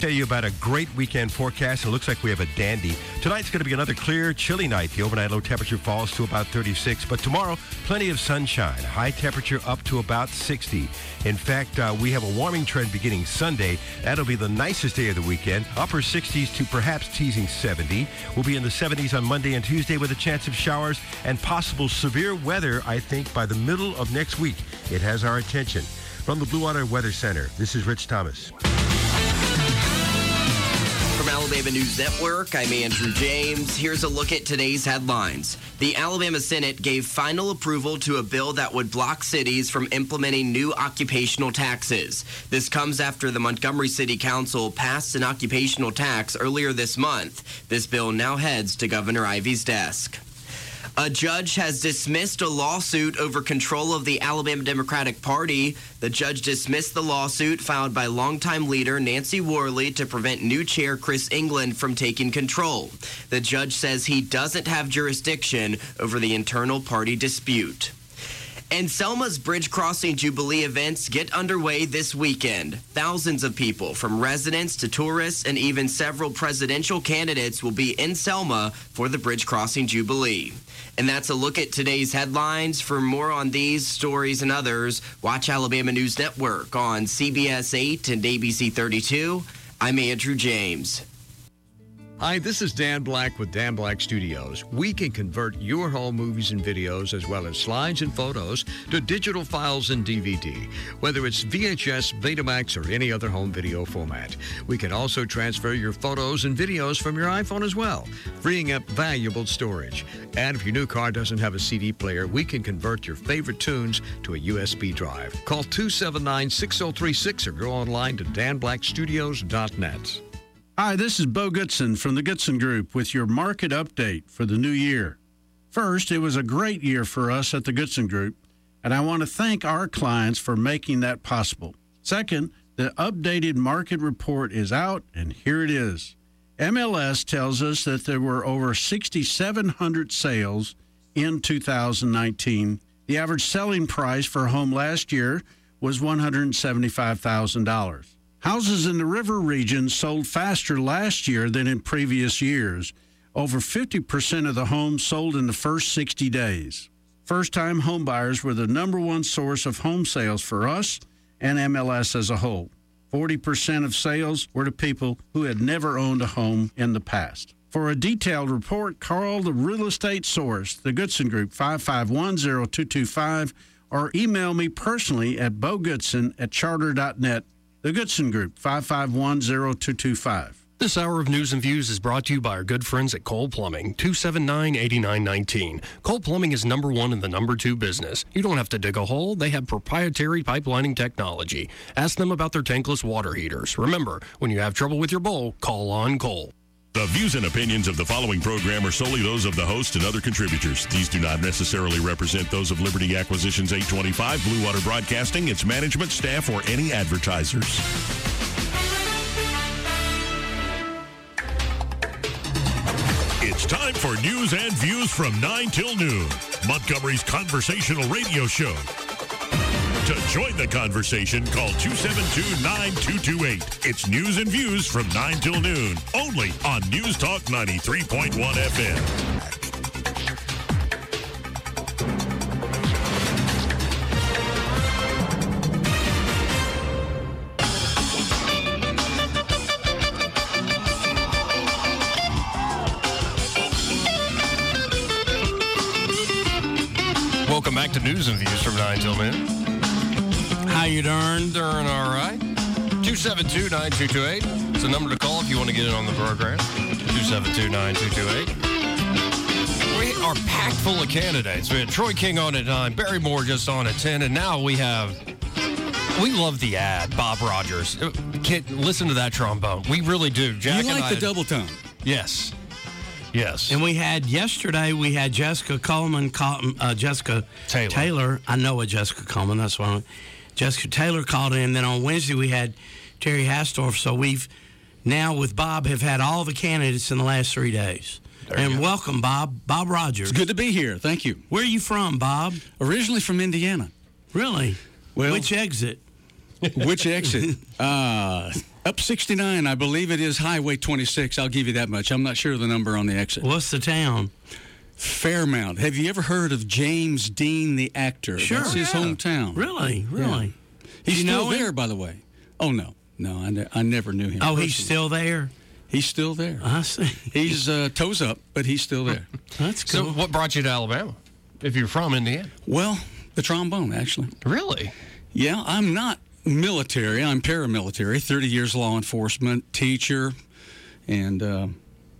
Tell you about a great weekend forecast. It looks like we have a dandy. Tonight's going to be another clear, chilly night. The overnight low temperature falls to about 36. But tomorrow, plenty of sunshine. High temperature up to about 60. In fact, we have a warming trend beginning Sunday. That'll be the nicest day of the weekend. Upper 60s to perhaps teasing 70. We'll be in the 70s on Monday and Tuesday with a chance of showers and possible severe weather, I think, by the middle of next week. It has our attention. From the Blue Water Weather Center, this is Rich Thomas. From Alabama News Network, I'm Andrew James. Here's a look at today's headlines. The Alabama Senate gave final approval to a bill that would block cities from implementing new occupational taxes. This comes after the Montgomery City Council passed an occupational tax earlier this month. This bill now heads to Governor Ivey's desk. A judge has dismissed a lawsuit over control of the Alabama Democratic Party. The judge dismissed the lawsuit filed by longtime leader Nancy Worley to prevent new chair Chris England from taking control. The judge says he doesn't have jurisdiction over the internal party dispute. And Selma's Bridge Crossing Jubilee events get underway this weekend. Thousands of people, from residents to tourists and even several presidential candidates, will be in Selma for the Bridge Crossing Jubilee. And that's a look at today's headlines. For more on these stories and others, watch Alabama News Network on CBS 8 and ABC 32. I'm Andrew James. Hi, this is Dan Black with Dan Black Studios. We can convert your home movies and videos, as well as slides and photos, to digital files and DVD, whether it's VHS, Betamax, or any other home video format. We can also transfer your photos and videos from your iPhone as well, freeing up valuable storage. And if your new car doesn't have a CD player, we can convert your favorite tunes to a USB drive. Call 279-6036 or go online to danblackstudios.net. Hi, this is Bo Goodson from the Goodson Group with your market update for the new year. First, it was a great year for us at the Goodson Group, and I want to thank our clients for making that possible. Second, the updated market report is out, and here it is. MLS tells us that there were over 6,700 sales in 2019. The average selling price for a home last year was $175,000. Houses in the river region sold faster last year than in previous years. Over 50% of the homes sold in the first 60 days. First-time home buyers were the number one source of home sales for us and MLS as a whole. 40% of sales were to people who had never owned a home in the past. For a detailed report, call the Real Estate Source, the Goodson Group, 551-0225, or email me personally at bogoodson@charter.net. The Goodson Group, 551-0225. This hour of News and Views is brought to you by our good friends at Cole Plumbing, 279-8919. Cole Plumbing is number one in the number two business. You don't have to dig a hole. They have proprietary pipelining technology. Ask them about their tankless water heaters. Remember, when you have trouble with your bowl, call on Cole. The views and opinions of the following program are solely those of the host and other contributors. These do not necessarily represent those of Liberty Acquisitions 825, Blue Water Broadcasting, its management, staff, or any advertisers. It's time for News and Views from 9 till noon, Montgomery's conversational radio show. To join the conversation, call 272-9228. It's News and Views from 9 till noon, only on News Talk 93.1 FM. Welcome back to News and Views from 9 till noon. How you doing? Doing all right. 272-9228. It's a number to call if you want to get in on the program. 272-9228. We are packed full of candidates. We had Troy King on at 9, Barry Moore just on at 10, and now we love the ad, Bob Rogers. Listen to that trombone. We really do. Jack you like the double tone? Yes. Yes. And we had Jessica Coleman, Jessica Taylor. I know a Jessica Coleman. That's why Jessica Taylor called in. Then on Wednesday we had Terry Hastorf. So we've now with Bob have had all the candidates in the last 3 days. And welcome, Bob Rogers. It's good to be here. Thank you. Where are you from, Bob? Originally from Indiana. Really? Well, which exit? Which exit? Up 69, I believe it is Highway 26. I'll give you that much. I'm not sure of the number on the exit. What's the town? Fairmount. Have you ever heard of James Dean, the actor? Sure. That's his hometown. Really? Yeah. He's still there, by the way. Oh, no. No, I never knew him. Oh, personally. he's still there? He's still there. I see. He's toes up, but he's still there. That's cool. So what brought you to Alabama, if you're from Indiana? Well, the trombone, actually. Really? Yeah, I'm not military. I'm paramilitary, 30 years law enforcement, teacher, and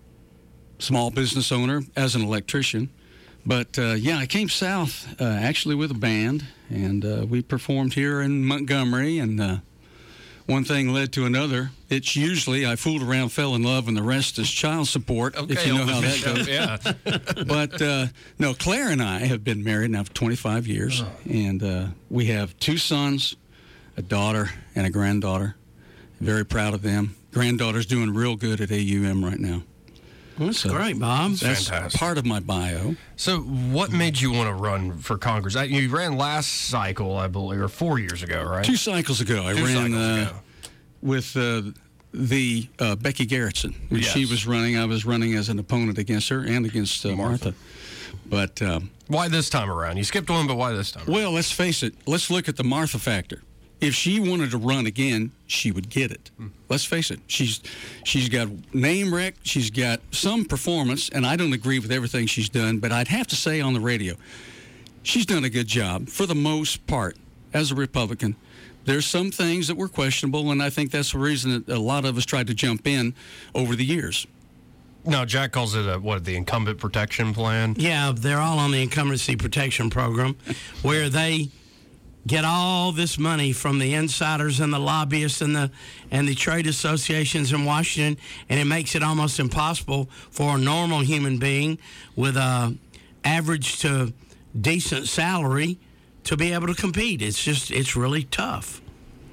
small business owner as an electrician. But, I came south actually with a band, and we performed here in Montgomery, and one thing led to another. It's usually I fooled around, fell in love, and the rest is child support, if you know how that goes. Yeah. But, no, Claire and I have been married now for 25 years, and we have 2 sons, a daughter, and a granddaughter. Very proud of them. Granddaughter's doing real good at AUM right now. That's great, Bob. That's fantastic. Part of my bio. So what made you want to run for Congress? You ran last cycle, I believe, or 4 years ago, right? 2 cycles ago, I ran with the Becky Garrettson. When she was running, I was running as an opponent against her and against Martha. But why this time around? You skipped one, but why this time? Well, let's face it. Let's look at the Martha factor. If she wanted to run again, she would get it. Let's face it. She's got name rec. She's got some performance, and I don't agree with everything she's done, but I'd have to say on the radio, she's done a good job for the most part as a Republican. There's some things that were questionable, and I think that's the reason that a lot of us tried to jump in over the years. No, Jack calls it the incumbent protection plan? Yeah, they're all on the incumbency protection program, where they get all this money from the insiders and the lobbyists and the trade associations in Washington, and it makes it almost impossible for a normal human being with a average to decent salary to be able to compete. It's really tough.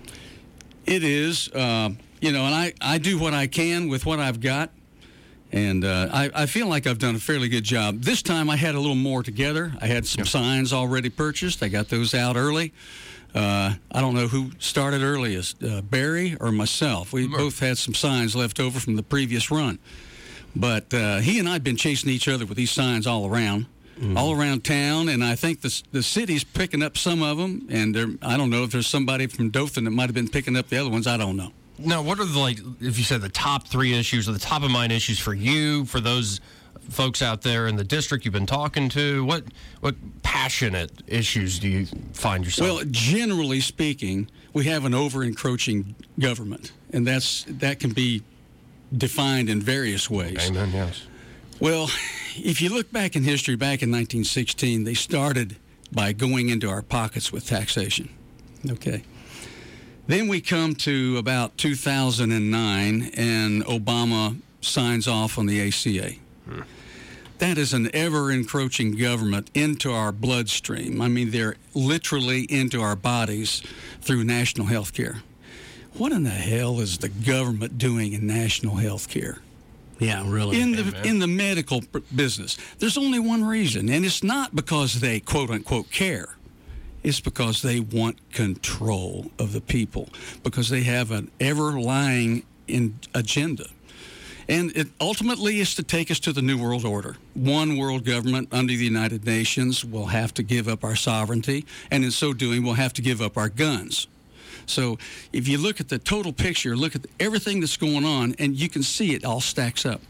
It is, and I do what I can with what I've got. And I feel like I've done a fairly good job. This time I had a little more together. I had some signs already purchased. I got those out early. I don't know who started earliest, Barry or myself. We both had some signs left over from the previous run. But he and I have been chasing each other with these signs all around town. And I think the city's picking up some of them. And I don't know if there's somebody from Dothan that might have been picking up the other ones. I don't know. Now, what are if you said the top 3 issues or the top of mind issues for you, for those folks out there in the district you've been talking to? What passionate issues do you find yourself? Well, generally speaking, we have an over-encroaching government, and that can be defined in various ways. Amen, yes. Well, if you look back in history, back in 1916, they started by going into our pockets with taxation. Okay. Then we come to about 2009, and Obama signs off on the ACA. That is an ever-encroaching government into our bloodstream. I mean, they're literally into our bodies through national health care. What in the hell is the government doing in national health care? Yeah, really. In the medical business, there's only one reason, and it's not because they, quote-unquote, care. It's because they want control of the people, because they have an ever-lying agenda. And it ultimately is to take us to the New World Order. One world government under the United Nations will have to give up our sovereignty, and in so doing, we'll have to give up our guns. So if you look at the total picture, look at everything that's going on, and you can see it all stacks up.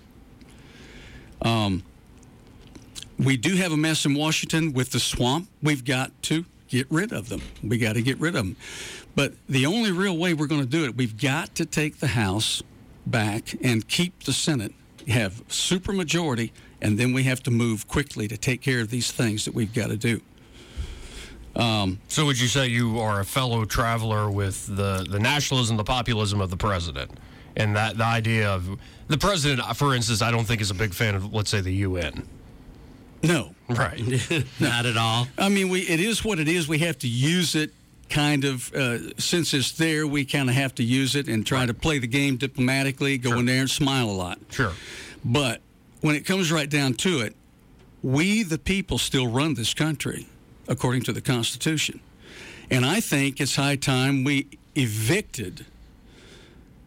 We do have a mess in Washington with the swamp. We've got to get rid of them. We got to get rid of them. But the only real way we're going to do it, we've got to take the House back and keep the Senate, have supermajority, and then we have to move quickly to take care of these things that we've got to do. So would you say you are a fellow traveler with the nationalism, the populism of the president? And that the idea of the president, for instance, I don't think is a big fan of, let's say, the UN. No. Right. Not at all. I mean, it is what it is. We have to use it kind of, since it's there, we kind of have to use it and try to play the game diplomatically, go in there and smile a lot. Sure. But when it comes right down to it, we, the people, still run this country according to the Constitution. And I think it's high time we evicted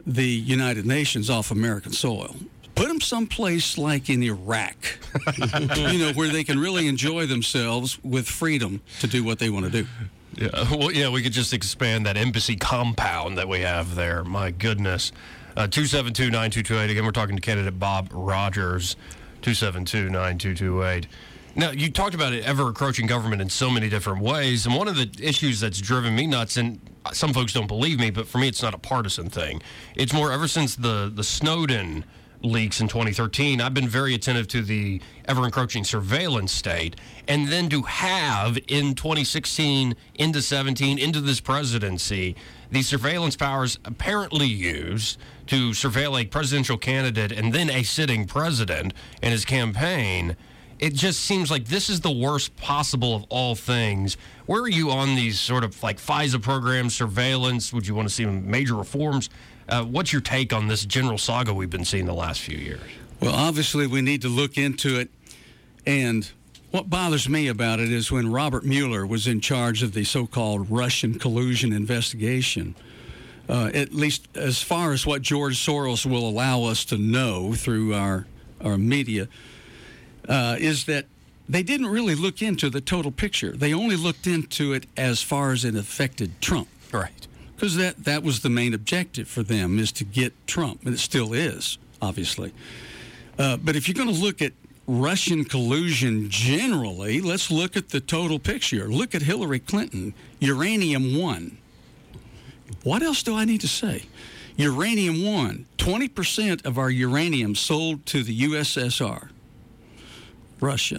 the United Nations off American soil. Put them someplace like in Iraq, where they can really enjoy themselves with freedom to do what they want to do. Yeah, well, yeah, we could just expand that embassy compound that we have there. My goodness. 272-9228. Again, we're talking to candidate Bob Rogers. 272-9228. Now, you talked about it ever-encroaching government in so many different ways, and one of the issues that's driven me nuts, and some folks don't believe me, but for me it's not a partisan thing. It's more ever since the Snowden leaks in 2013, I've been very attentive to the ever-encroaching surveillance state, and then to have in 2016 into 17 into this presidency these surveillance powers apparently used to surveil a presidential candidate and then a sitting president and his campaign. It just seems like this is the worst possible of all things. Where are you on these sort of like FISA programs, surveillance? Would you want to see major reforms? What's your take on this general saga we've been seeing the last few years? Well, obviously we need to look into it. And what bothers me about it is when Robert Mueller was in charge of the so-called Russian collusion investigation, at least as far as what George Soros will allow us to know through our media, is that they didn't really look into the total picture. They only looked into it as far as it affected Trump. Right. Because that was the main objective for them, is to get Trump, and it still is, obviously. But if you're going to look at Russian collusion generally, let's look at the total picture. Look at Hillary Clinton, Uranium One. What else do I need to say? Uranium One, 20% of our uranium sold to the USSR, Russia.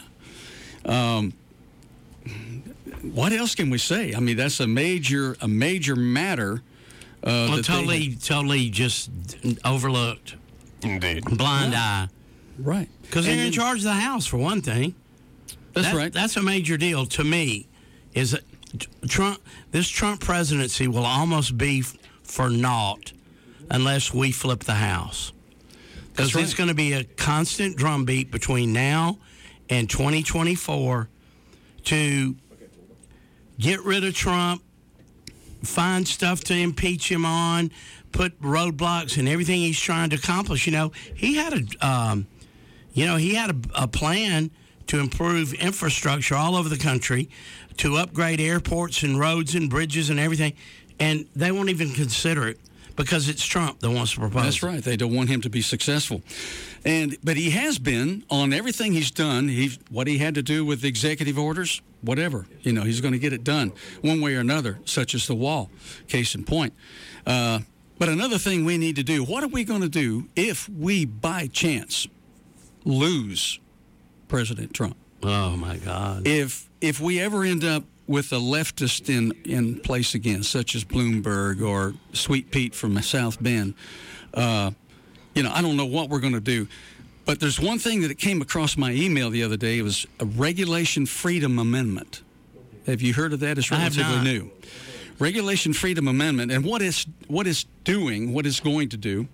What else can we say? I mean, that's a major matter. Totally just overlooked. Indeed. Blind eye. Right. Because they're in charge of the House, for one thing. That's right. That's a major deal to me, is that this Trump presidency will almost be for naught unless we flip the House. Because it's going to be a constant drumbeat between now and 2024 to get rid of Trump, find stuff to impeach him on, put roadblocks in everything he's trying to accomplish. He had a plan to improve infrastructure all over the country, to upgrade airports and roads and bridges and everything, and they won't even consider it because it's Trump that wants to propose. That's right. They don't want him to be successful. But he has been on everything he's done. What he had to do with executive orders, whatever. He's going to get it done one way or another, such as the wall, case in point. But another thing we need to do, what are we going to do if we, by chance, lose President Trump? Oh, my God. If we ever end up with a leftist in place again, such as Bloomberg or Sweet Pete from South Bend, I don't know what we're going to do. But there's one thing that came across my email the other day. It was a Regulation Freedom Amendment. Have you heard of that? It's relatively new. Regulation Freedom Amendment. And what it's going to do,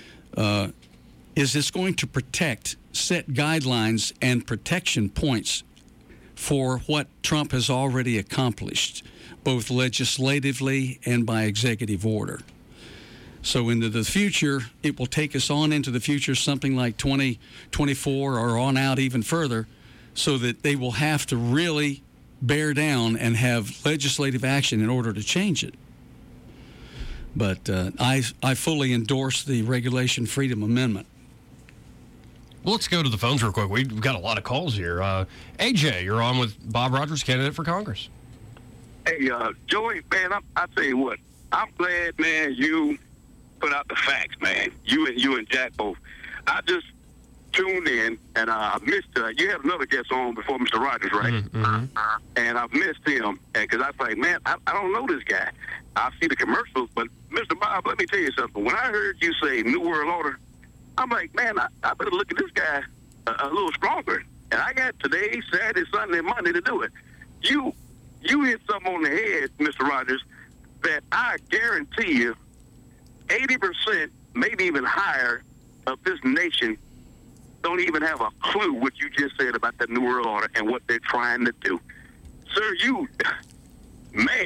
is it's going to set guidelines and protection points for what Trump has already accomplished, both legislatively and by executive order. So into the future, it will take us on into the future, something like 2024 or on out even further, so that they will have to really bear down and have legislative action in order to change it. But I fully endorse the Regulation Freedom Amendment. Well, let's go to the phones real quick. We've got a lot of calls here. AJ, you're on with Bob Rogers, candidate for Congress. Hey, Joey, man, I tell you what, I'm glad, man, you put out the facts, man. You and Jack both. I just tuned in, and I missed, you had another guest on before Mr. Rogers, right? Mm-hmm. And I missed him, because I was like, man, I don't know this guy. I see the commercials, but Mr. Bob, let me tell you something. When I heard you say New World Order, I'm like, man, I better look at this guy a little stronger. And I got today, Saturday, Sunday, Monday to do it. You hit something on the head, Mr. Rogers, that I guarantee you 80%, maybe even higher, of this nation don't even have a clue what you just said about the New World Order and what they're trying to do. Sir, man,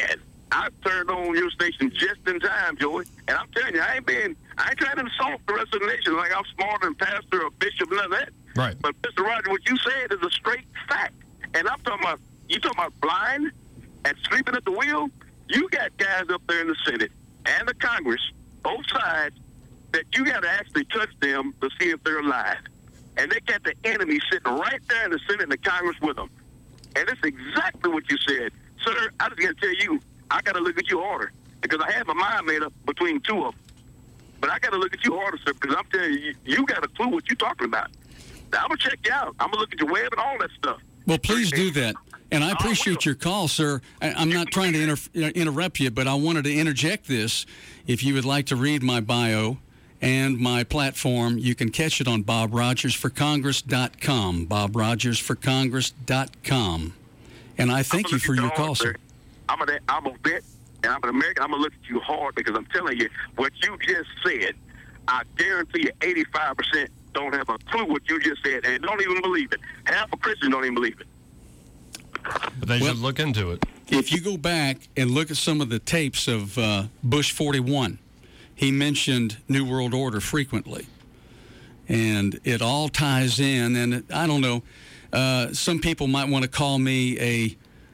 I turned on your station just in time, Joey. And I'm telling you, I ain't trying to insult the rest of the nation like I'm smarter than pastor or bishop, none of that. Right. But Mr. Roger, what you said is a straight fact. And I'm talking about, you talking about blind and sleeping at the wheel? You got guys up there in the Senate and the Congress, both sides, that you got to actually touch them to see if they're alive. And they got the enemy sitting right there in the Senate and the Congress with them. And that's exactly what you said. Sir, I just got to tell you, I got to look at you harder because I had my mind made up between two of them. But I got to look at you harder, sir, because I'm telling you, you got a clue what you're talking about. Now, I'm going to check you out. I'm going to look at your web and all that stuff. Well, please do that. And I appreciate your call, sir. I'm not trying to interrupt you, but I wanted to interject this. If you would like to read my bio and my platform, you can catch it on BobRogersForCongress.com, BobRogersForCongress.com. And I thank you for your call, sir. I'm a vet, and I'm an American. I'm going to look at you hard because I'm telling you, what you just said, I guarantee you 85% don't have a clue what you just said and don't even believe it. Half of Christians don't even believe it. But they should look into it. If you go back and look at some of the tapes of Bush 41, he mentioned New World Order frequently. And it all ties in. And I don't know, some people might want to call me a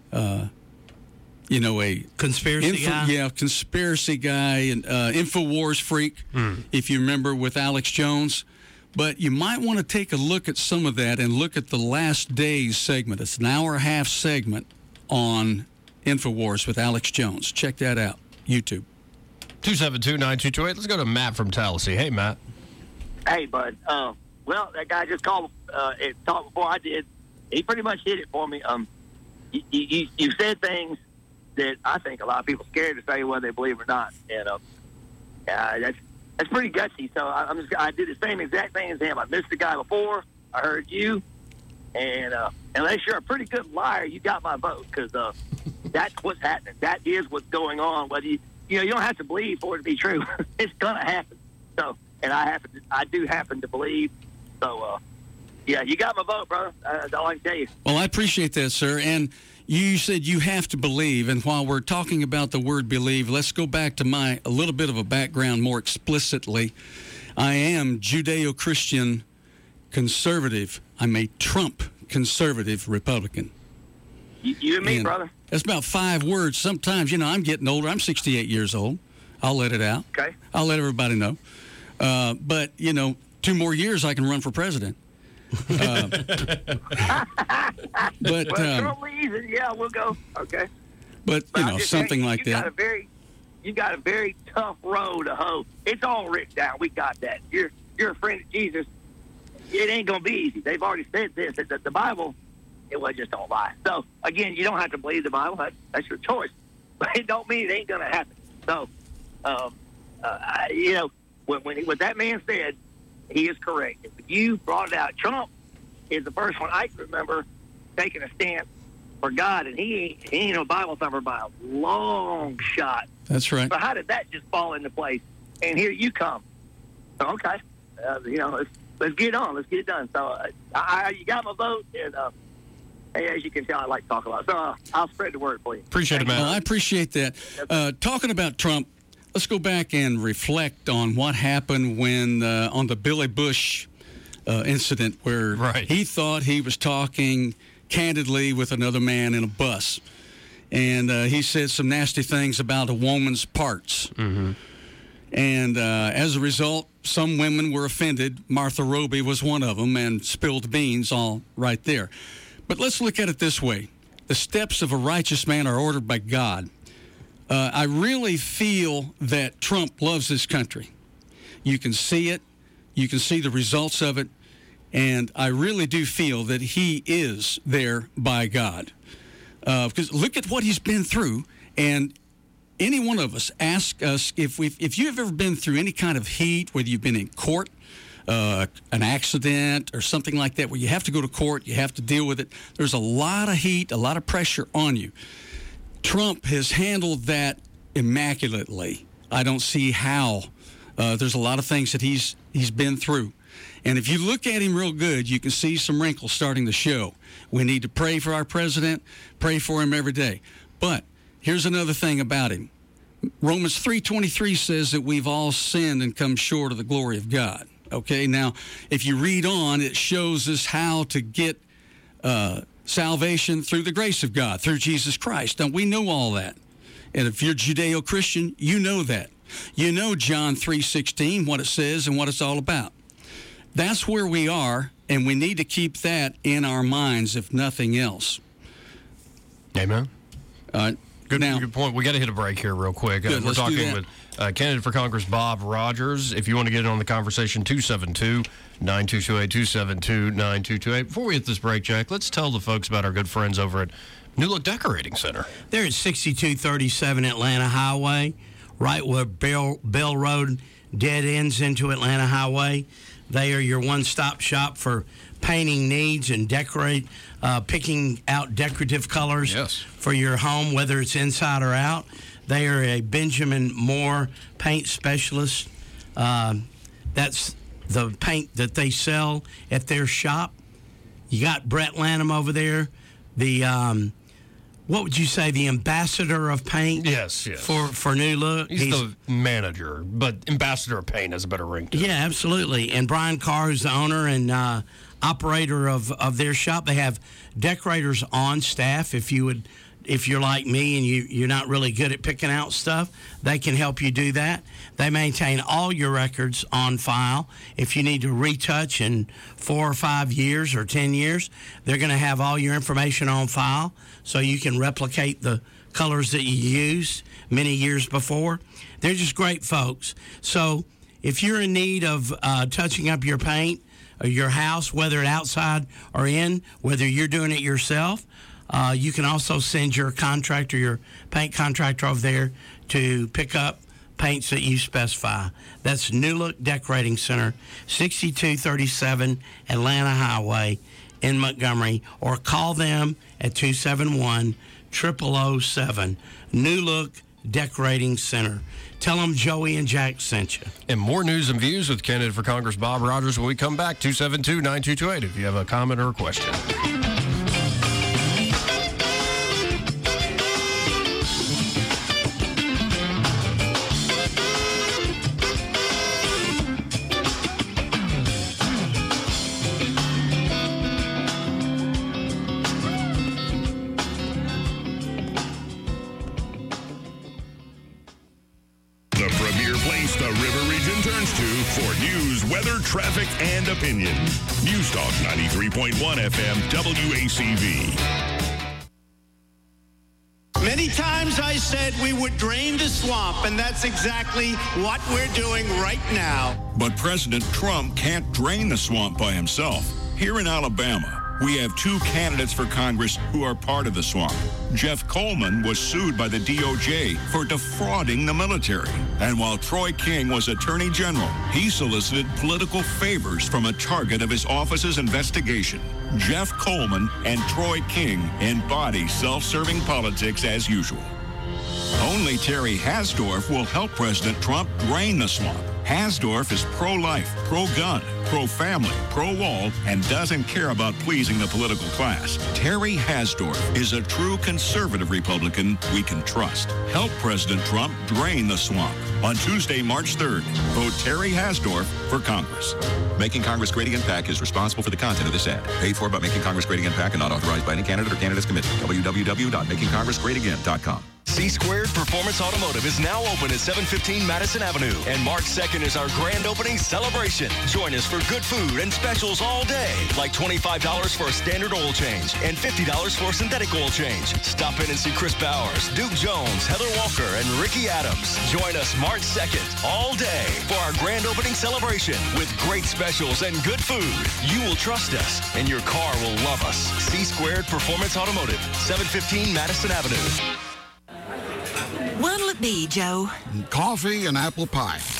conspiracy guy. Yeah, conspiracy guy and InfoWars freak, if you remember, with Alex Jones. But you might want to take a look at some of that and look at the Last Days segment. It's an hour-and-a-half segment on InfoWars with Alex Jones. Check that out. YouTube. 272-9228. Let's go to Matt from Tallahassee. Hey, Matt. Hey, bud. Well, that guy just called talked before I did. He pretty much hit it for me. You said things that I think a lot of people are scared to say whether they believe or not. And that's pretty gutsy. So I did the same exact thing as him. I missed the guy before. I heard you. And unless you're a pretty good liar, you got my vote because that's what's happening. That is what's going on. Whether you don't have to believe for it to be true. It's going to happen. So, and I do happen to believe. So, yeah, you got my vote, brother. That's all I can tell you. Well, I appreciate that, sir. And you said you have to believe. And while we're talking about the word believe, let's go back to a little bit of a background more explicitly. I am Judeo-Christian conservative. I'm a Trump conservative Republican. You and me, brother. That's about 5 words. Sometimes, I'm getting older. I'm 68 years old. I'll let it out. Okay. I'll let everybody know. But, 2 more years I can run for president. But Trump leaves, and yeah, we'll go. Okay. But something like that. You got a very tough road to hoe. It's all written down. We got that. You're a friend of Jesus. It ain't gonna be easy. They've already said this. That the Bible, it was just don't lie. So again, you don't have to believe the Bible. That's your choice. But it don't mean it ain't gonna happen. So, what that man said, he is correct. If you brought it out, Trump is the first one I can remember taking a stance for God, and he ain't no Bible thumper by a long shot. That's right. So how did that just fall into place? And here you come. So, okay, let's get on. Let's get it done. So you got my vote, and as you can tell, I like to talk a lot. So I'll spread the word for you. Appreciate it, man. Well, I appreciate that. Talking about Trump, let's go back and reflect on what happened when on the Billy Bush incident where he thought he was talking candidly with another man in a bus. And he said some nasty things about a woman's parts. Mm-hmm. And as a result, some women were offended. Martha Roby was one of them and spilled beans all right there. But let's look at it this way. The steps of a righteous man are ordered by God. I really feel that Trump loves this country. You can see it. You can see the results of it. And I really do feel that he is there by God. Because look at what he's been through. And any one of us, ask us if you've ever been through any kind of heat, whether you've been in court, an accident or something like that, where you have to go to court, you have to deal with it. There's a lot of heat, a lot of pressure on you. Trump has handled that immaculately. I don't see how. There's a lot of things that he's been through. And if you look at him real good, you can see some wrinkles starting to show. We need to pray for our president, pray for him every day. But here's another thing about him. Romans 3:23 says that we've all sinned and come short of the glory of God. Okay, now, if you read on, it shows us how to get salvation through the grace of God, through Jesus Christ. Now, we know all that. And if you're Judeo-Christian, you know that. You know John 3:16, what it says and what it's all about. That's where we are, and we need to keep that in our minds, if nothing else. Amen. Good point. We got to hit a break here real quick. We're talking with candidate for Congress Bob Rogers. If you want to get in on the conversation, 272-9228, 272-9228. Before we hit this break, Jack, let's tell the folks about our good friends over at New Look Decorating Center. They're at 6237 Atlanta Highway, right where Bell Road dead ends into Atlanta Highway. They are your one-stop shop for painting needs and picking out decorative colors for your home, whether it's inside or out. They are a Benjamin Moore paint specialist. That's the paint that they sell at their shop. You got Brett Lanham over there, the what would you say, the ambassador of paint? Yes. For New Look. He's the manager, but ambassador of paint has a better ring to it. Yeah, absolutely. And Brian Carr, who's the owner and operator of their shop. They have decorators on staff. If you're like me and you're not really good at picking out stuff, they can help you do that. They maintain all your records on file. If you need to retouch in 4 or 5 years or 10 years, they're going to have all your information on file so you can replicate the colors that you used many years before. They're just great folks. So if you're in need of touching up your paint or your house, whether it's outside or in, whether you're doing it yourself, you can also send your contractor, your paint contractor over there to pick up paints that you specify. That's New Look Decorating Center, 6237 Atlanta Highway in Montgomery, or call them at 271-0007. New Look Decorating Center. Tell them Joey and Jack sent you. And more news and views with candidate for Congress Bob Rogers when we come back, 272-9228, if you have a comment or a question. Traffic and opinion. News Talk 93.1 FM WACV. Many times I said we would drain the swamp, and that's exactly what we're doing right now. But President Trump can't drain the swamp by himself. Here in Alabama, we have 2 candidates for Congress who are part of the swamp. Jeff Coleman was sued by the DOJ for defrauding the military. And while Troy King was Attorney General, he solicited political favors from a target of his office's investigation. Jeff Coleman and Troy King embody self-serving politics as usual. Only Terry Hasdorf will help President Trump drain the swamp. Hasdorf is pro-life, pro-gun, pro-family, pro-wall, and doesn't care about pleasing the political class. Terry Hasdorf is a true conservative Republican we can trust. Help President Trump drain the swamp. On Tuesday, March 3rd, vote Terry Hasdorf for Congress. Making Congress Great Again PAC is responsible for the content of this ad. Paid for by Making Congress Great Again PAC and not authorized by any candidate or candidates committee. www.makingcongressgreatagain.com. C-Squared Performance Automotive is now open at 715 Madison Avenue, and March 2nd is our grand opening celebration. Join us for good food and specials all day, like $25 for a standard oil change and $50 for a synthetic oil change. Stop in and see Chris Bowers, Duke Jones, Heather Walker, and Ricky Adams. Join us March 2nd all day for our grand opening celebration with great specials and good food. You will trust us, and your car will love us. C-Squared Performance Automotive, 715 Madison Avenue. What'll it be, Joe? Coffee and apple pie.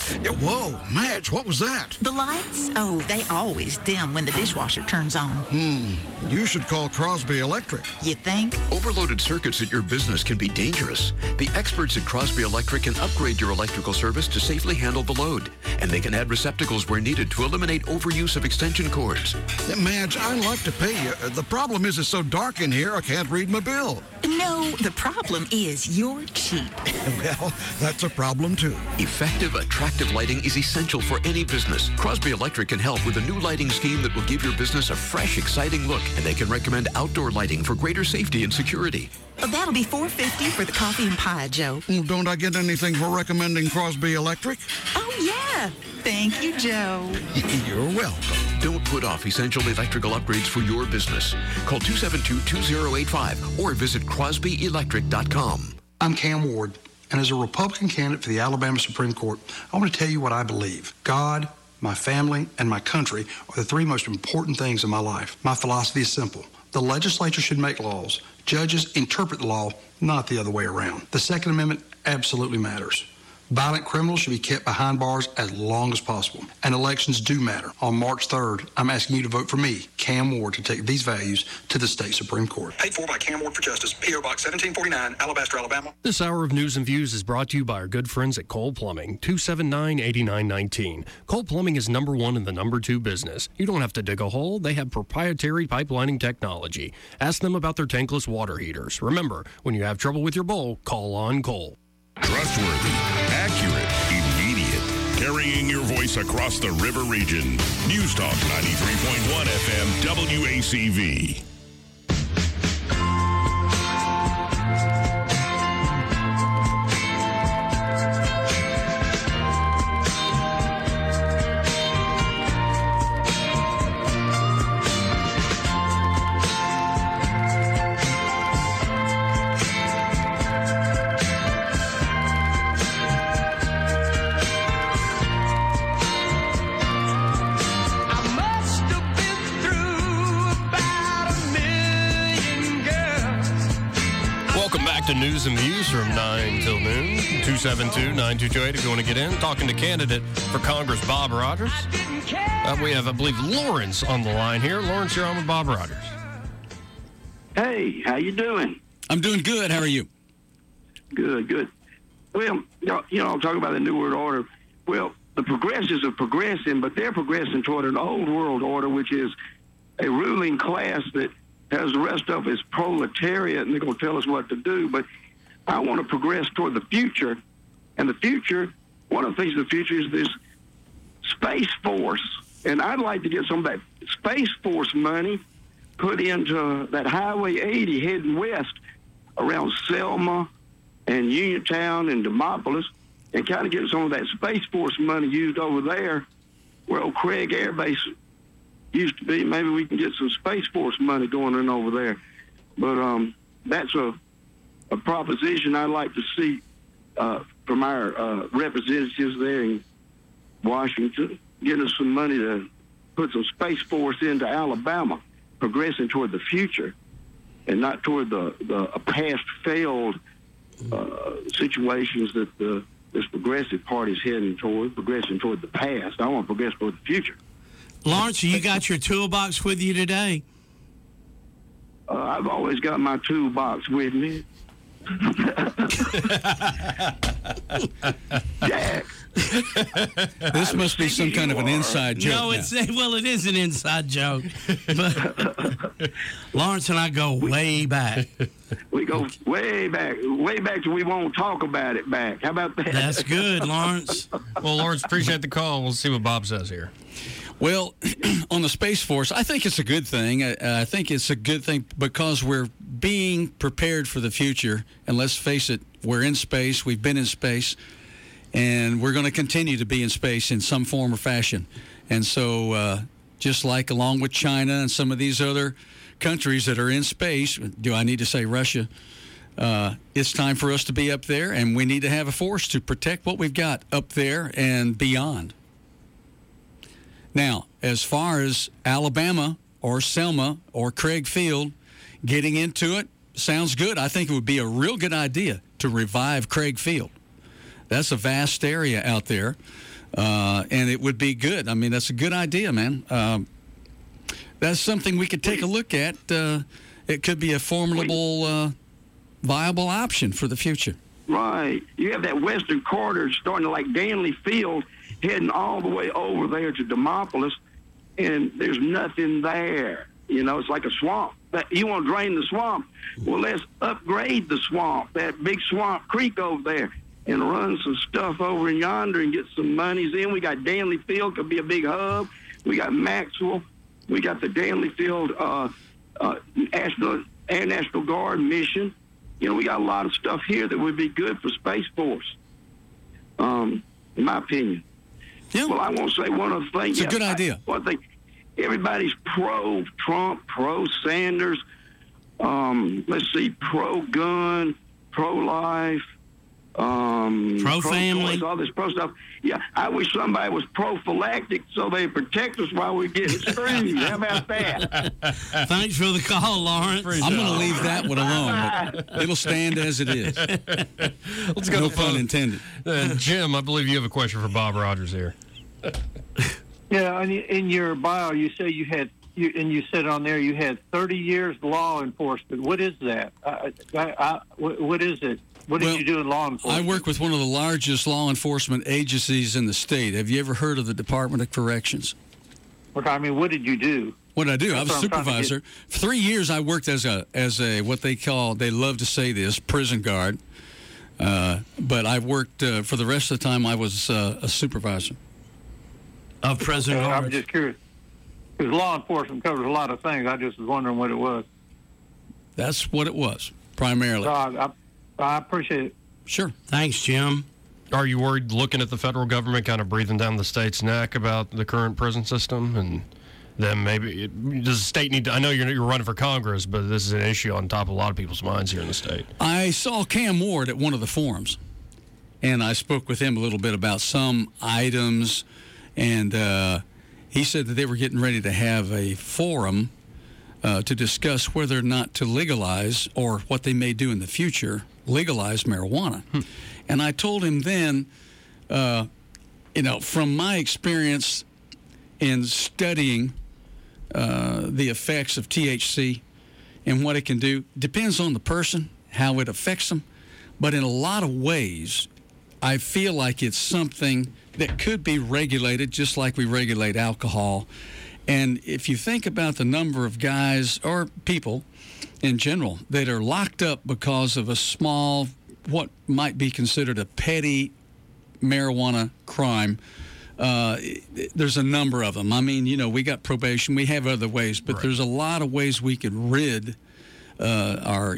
Whoa, Madge, what was that? The lights? Oh, they always dim when the dishwasher turns on. You should call Crosby Electric. You think? Overloaded circuits at your business can be dangerous. The experts at Crosby Electric can upgrade your electrical service to safely handle the load. And they can add receptacles where needed to eliminate overuse of extension cords. Madge, I'd like to pay you. The problem is it's so dark in here I can't read my bill. No, the problem is you're cheap. Well, that's a problem too. Effective, attractive lighting is essential for any business. Crosby Electric can help with a new lighting scheme that will give your business a fresh, exciting look. And they can recommend outdoor lighting for greater safety and security. That'll be $4.50 for the coffee and pie, Joe. Well, don't I get anything for recommending Crosby Electric? Oh, yeah. Thank you, Joe. You're welcome. Don't put off essential electrical upgrades for your business. Call 272-2085 or visit crosbyelectric.com. I'm Cam Ward, and as a Republican candidate for the Alabama Supreme Court, I want to tell you what I believe. God, my family, and my country are the three most important things in my life. My philosophy is simple. The legislature should make laws. Judges interpret the law, not the other way around. The Second Amendment absolutely matters. Violent criminals should be kept behind bars as long as possible. And elections do matter. On March 3rd, I'm asking you to vote for me, Cam Ward, to take these values to the state Supreme Court. Paid for by Cam Ward for Justice, P.O. Box 1749, Alabaster, Alabama. This hour of News and Views is brought to you by our good friends at Cole Plumbing, 279-8919. Cole Plumbing is number one in the number two business. You don't have to dig a hole. They have proprietary pipelining technology. Ask them about their tankless water heaters. Remember, when you have trouble with your bowl, call on Cole. Trustworthy, accurate, immediate. Carrying your voice across the river region. News Talk 93.1 FM WACV. To News and Views from 9 till noon, 272-9228 if you want to get in. Talking to candidate for Congress, Bob Rogers. We have, I believe, Lawrence on the line here. Lawrence, you're on with Bob Rogers. Hey, how you doing? I'm doing good. How are you? Good. Well, I'm talking about the New World Order. Well, the progressives are progressing, but they're progressing toward an old world order, which is a ruling class that has the rest of us proletariat, and they're going to tell us what to do. But I want to progress toward the future. And the future, one of the things of the future is this Space Force. And I'd like to get some of that Space Force money put into that Highway 80 heading west around Selma and Uniontown and Demopolis, and kind of get some of that Space Force money used over there where old Craig Air Base used to be. Maybe we can get some Space Force money going in over there. But that's a proposition I'd like to see from our representatives there in Washington, get us some money to put some Space Force into Alabama, progressing toward the future and not toward the past failed situations that this progressive party is heading toward, progressing toward the past. I want to progress toward the future. Lawrence, you got your toolbox with you today? I've always got my toolbox with me. Jack. This must be some kind of an inside joke. No, it is an inside joke. But Lawrence and I go way back. We go way back till we won't talk about it back. How about that? That's good, Lawrence. Well, Lawrence, appreciate the call. We'll see what Bob says here. Well, on the Space Force, I think it's a good thing. I think it's a good thing because we're being prepared for the future. And let's face it, we're in space. We've been in space. And we're going to continue to be in space in some form or fashion. And so just like along with China and some of these other countries that are in space, do I need to say Russia? It's time for us to be up there, and we need to have a force to protect what we've got up there and beyond. Now, as far as Alabama or Selma or Craig Field getting into it, sounds good. I think it would be a real good idea to revive Craig Field. That's a vast area out there. and it would be good. I mean, that's a good idea, man. That's something we could take a look at. It could be a formidable, viable option for the future. Right. You have that western corridor starting to like Danley Field, heading all the way over there to Demopolis, and there's nothing there. You know, it's like a swamp. You want to drain the swamp? Well, let's upgrade the swamp, that big swamp creek over there, and run some stuff over in yonder and get some monies in. We got Danley Field, could be a big hub. We got Maxwell. We got the Danley Field Air National Guard mission. You know, we got a lot of stuff here that would be good for Space Force, in my opinion. Yeah. Well, I want to say one other thing. It's a good idea. One thing, everybody's pro-Trump, pro-Sanders, pro-gun, pro-life, pro-family, all this pro stuff. Yeah, I wish somebody was prophylactic so they protect us while we're getting screwed. How about that? Thanks for the call, Lawrence. I'm going to leave that one alone. But it'll stand as it is. Let's go. No pun intended. Jim, I believe you have a question for Bob Rogers here. Yeah, in your bio, you say you had, you said on there you had 30 years law enforcement. What is that? What is it? What did you do in law enforcement? I work with one of the largest law enforcement agencies in the state. Have you ever heard of the Department of Corrections? What did you do? What did I do? I was a supervisor. For 3 years, I worked as a what they call, they love to say this, prison guard. But I worked, for the rest of the time, I was a supervisor. Of prison guards? I'm just curious. Because law enforcement covers a lot of things. I just was wondering what it was. That's what it was, primarily. I appreciate it. Sure. Thanks, Jim. Are you worried looking at the federal government kind of breathing down the state's neck about the current prison system? And then maybe, does the state need to, I know you're running for Congress, but this is an issue on top of a lot of people's minds here in the state. I saw Cam Ward at one of the forums, and I spoke with him a little bit about some items, and he said that they were getting ready to have a forum to discuss whether or not to legalize, or what they may do in the future, legalize marijuana. And I told him then, from my experience in studying the effects of THC and what it can do, depends on the person, how it affects them. But in a lot of ways, I feel like it's something that could be regulated just like we regulate alcohol. And if you think about the number of guys or people in general that are locked up because of a small, what might be considered a petty marijuana crime, there's a number of them. I mean, we got probation, we have other ways, but there's a lot of ways we could rid our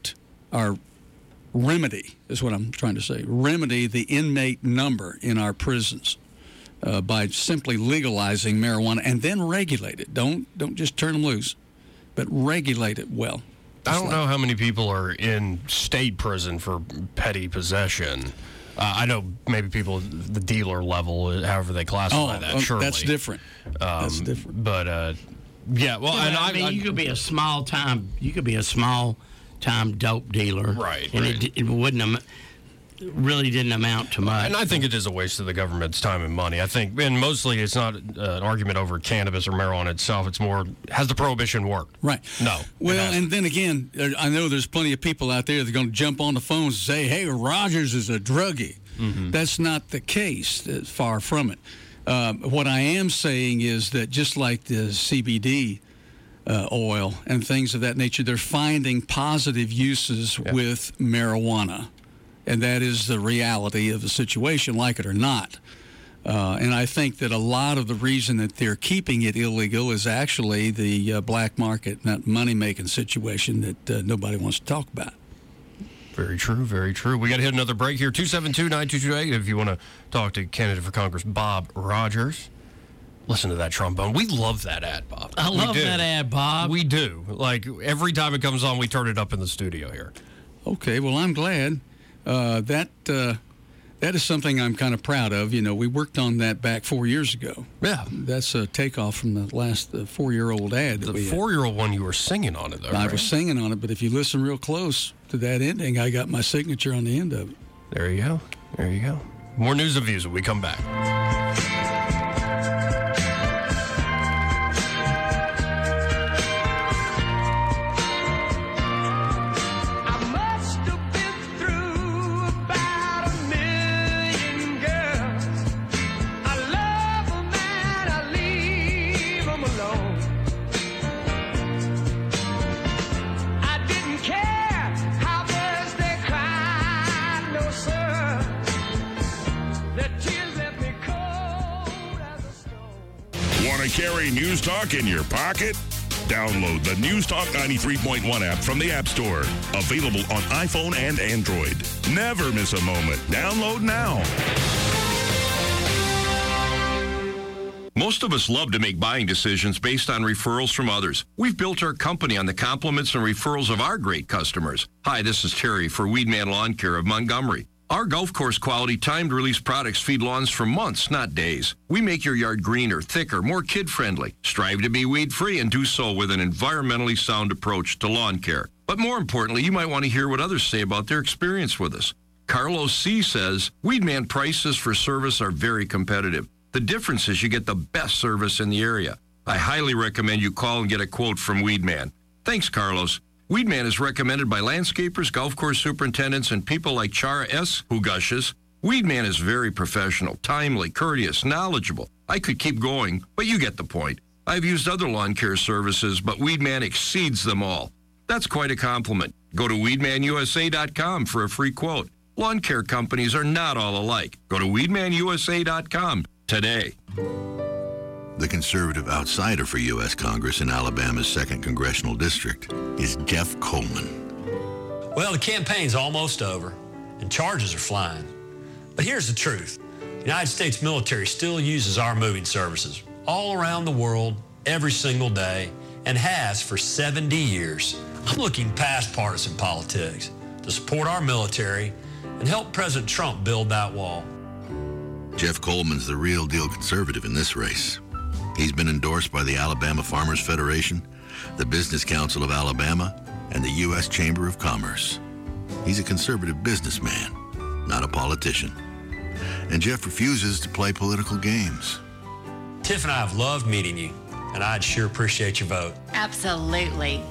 remedy is what I'm trying to say, remedy the inmate number in our prisons. By simply legalizing marijuana and then regulate it. Don't just turn them loose, but regulate it well. I don't know how many people are in state prison for petty possession. I know maybe people at the dealer level, however they classify that. Surely that's different. That's different. But yeah, well, and I mean, you could be a small time dope dealer, right? And it wouldn't. Really didn't amount to much. And I think it is a waste of the government's time and money. I think, and mostly it's not an argument over cannabis or marijuana itself. It's more, has the prohibition worked? Right. No. Well, and then again, I know there's plenty of people out there that are going to jump on the phones and say, hey, Rogers is a druggie. Mm-hmm. That's not the case. Far from it. What I am saying is that just like the CBD oil and things of that nature, they're finding positive uses with marijuana. And that is the reality of the situation, like it or not. And I think that a lot of the reason that they're keeping it illegal is actually the black market, that money-making situation that nobody wants to talk about. Very true, very true. We got to hit another break here. 272-9228 if you want to talk to candidate for Congress Bob Rogers. Listen to that trombone. We love that ad, Bob. I love that ad, Bob. We do. Like, every time it comes on, we turn it up in the studio here. Okay, well, I'm glad. That is something I'm kind of proud of. We worked on that back 4 years ago. Yeah. That's a takeoff from the last 4-year-old ad. The 4-year-old one, you were singing on it, though, I was singing on it, but if you listen real close to that ending, I got my signature on the end of it. There you go. There you go. More news and views when we come back. Want to carry News Talk in your pocket? Download the News Talk 93.1 app from the App Store. Available on iPhone and Android. Never miss a moment. Download now. Most of us love to make buying decisions based on referrals from others. We've built our company on the compliments and referrals of our great customers. Hi, this is Terry for Weedman Lawn Care of Montgomery. Our golf course quality timed release products feed lawns for months, not days. We make your yard greener, thicker, more kid-friendly. Strive to be weed-free and do so with an environmentally sound approach to lawn care. But more importantly, you might want to hear what others say about their experience with us. Carlos C. says, Weedman prices for service are very competitive. The difference is you get the best service in the area. I highly recommend you call and get a quote from Weedman. Thanks, Carlos. Weedman is recommended by landscapers, golf course superintendents, and people like Chara S., who gushes. Weedman is very professional, timely, courteous, knowledgeable. I could keep going, but you get the point. I've used other lawn care services, but Weedman exceeds them all. That's quite a compliment. Go to WeedmanUSA.com for a free quote. Lawn care companies are not all alike. Go to WeedmanUSA.com today. The conservative outsider for U.S. Congress in Alabama's 2nd Congressional District is Jeff Coleman. Well, the campaign's almost over, and charges are flying. But here's the truth. The United States military still uses our moving services all around the world, every single day, and has for 70 years. I'm looking past partisan politics to support our military and help President Trump build that wall. Jeff Coleman's the real deal conservative in this race. He's been endorsed by the Alabama Farmers Federation, the Business Council of Alabama, and the U.S. Chamber of Commerce. He's a conservative businessman, not a politician. And Jeff refuses to play political games. Tiff and I have loved meeting you, and I'd sure appreciate your vote. Absolutely.